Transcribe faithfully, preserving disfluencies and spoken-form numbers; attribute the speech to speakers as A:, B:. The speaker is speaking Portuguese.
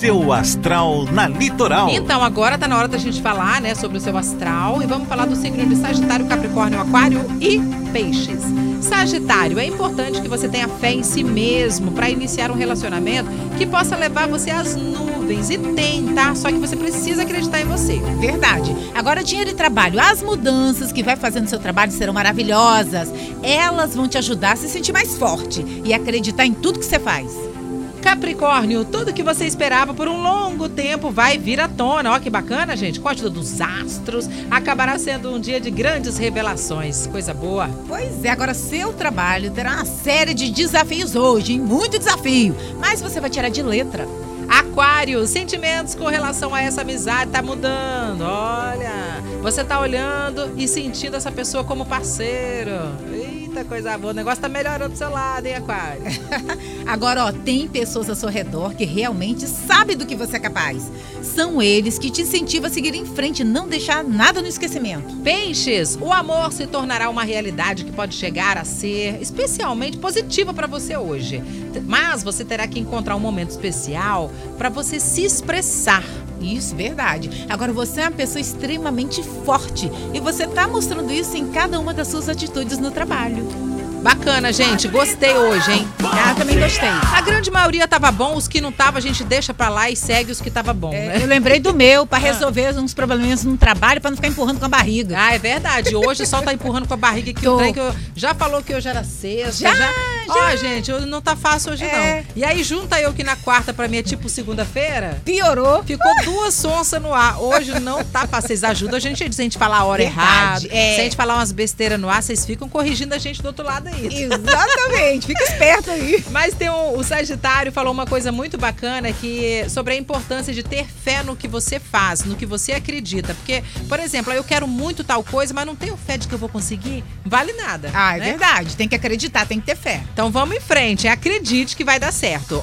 A: Seu astral na Litoral.
B: Então, agora tá na hora da gente falar, né, sobre o seu astral. E vamos falar do signo de Sagitário, Capricórnio, Aquário e Peixes. Sagitário, é importante que você tenha fé em si mesmo para iniciar um relacionamento que possa levar você às nuvens. E tem, tá? Só que você precisa acreditar em você.
C: Verdade. Agora, dinheiro e trabalho. As mudanças que vai fazer no seu trabalho serão maravilhosas. Elas vão te ajudar a se sentir mais forte e acreditar em tudo que você faz.
B: Capricórnio, tudo que você esperava por um longo tempo vai vir à tona. Ó que bacana, gente. Com a ajuda dos astros, acabará sendo um dia de grandes revelações. Coisa boa.
C: Pois é, agora seu trabalho terá uma série de desafios hoje, hein? Muito desafio. Mas você vai tirar de letra.
B: Aquário, sentimentos com relação a essa amizade tá mudando. Olha, você tá olhando e sentindo essa pessoa como parceiro. Eita, coisa boa. O negócio tá melhorando do seu lado, hein, Aquário?
C: Agora, ó, tem pessoas ao seu redor que realmente sabem do que você é capaz. São eles que te incentivam a seguir em frente e não deixar nada no esquecimento.
B: Peixes, o amor se tornará uma realidade que pode chegar a ser especialmente positiva para você hoje. Mas você terá que encontrar um momento especial para você se expressar.
C: Isso, verdade. Agora, você é uma pessoa extremamente forte e você tá mostrando isso em cada uma das suas atitudes no trabalho.
B: Bacana, gente. Gostei hoje, hein?
C: Ah, também gostei.
B: A grande maioria tava bom, os que não tava a gente deixa pra lá e segue os que tava bom,
C: É,
B: né?
C: eu lembrei do meu, pra resolver uns probleminhas no trabalho, pra não ficar empurrando com a barriga.
B: Ah, é verdade. Hoje só tá empurrando com a barriga aqui
C: Tô.
B: o trem que eu já falou que hoje era sexta.
C: Já,
B: Já. Ó,
C: já.
B: gente, eu- não tá fácil hoje
C: É.
B: não. E aí junta eu que na quarta pra mim é tipo segunda-feira.
C: Piorou.
B: Ficou duas sonsas no ar. Hoje não tá fácil. Vocês ajudam a gente, se a gente falar a hora
C: Verdade,
B: errada.
C: é.
B: Se a gente falar umas besteiras no ar, vocês ficam corrigindo a gente do outro lado aí.
C: Exatamente, fica esperto aí.
B: Mas tem um, o Sagitário falou uma coisa muito bacana que sobre a importância de ter fé no que você faz, no que você acredita. Porque, por exemplo, eu quero muito tal coisa, mas não tenho fé de que eu vou conseguir, vale nada.
C: Ah, é
B: né?
C: verdade, tem que acreditar, tem que ter fé.
B: Então vamos em frente, acredite que vai dar certo.